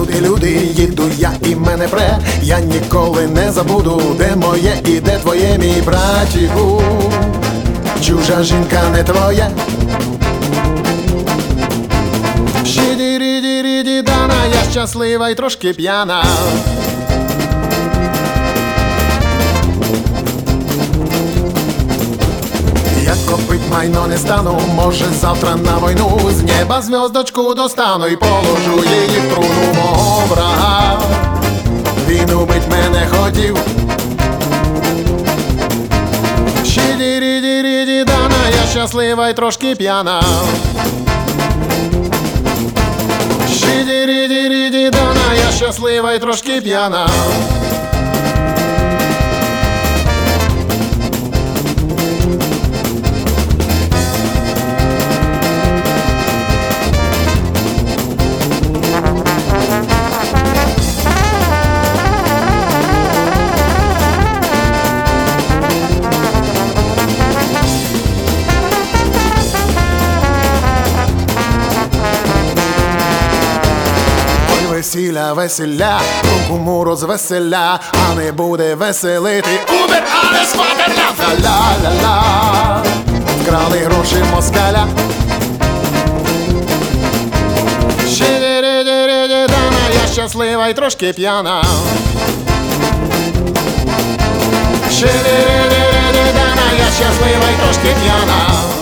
Всюди люди, їду я і мене пре. Я ніколи не забуду, де моє і де твоє, мій братіку. Чужа жінка не твоя. Шіді-ріді-ріді дана, я щаслива й трошки п'яна. Я копить майно не стану, може завтра на війну. З неба зв'язочку достану і положу її в труну мого врага. Він убить мене хотів. Шіді-ріді-ріді дана, я щаслива й трошки п'яна. Шіді-ріді-ріді дана, я щаслива й трошки п'яна. Весілля, весілля, куму розвеселя, а не буде веселити Убер, Алес, Фатерлянд. Ла-ла-ла, вкрали гроші москаля. Шіді-ріді-ріді дана, я щаслива й трошки п'яна. Шіді-ріді-ріді дана, я щаслива й трошки п'яна.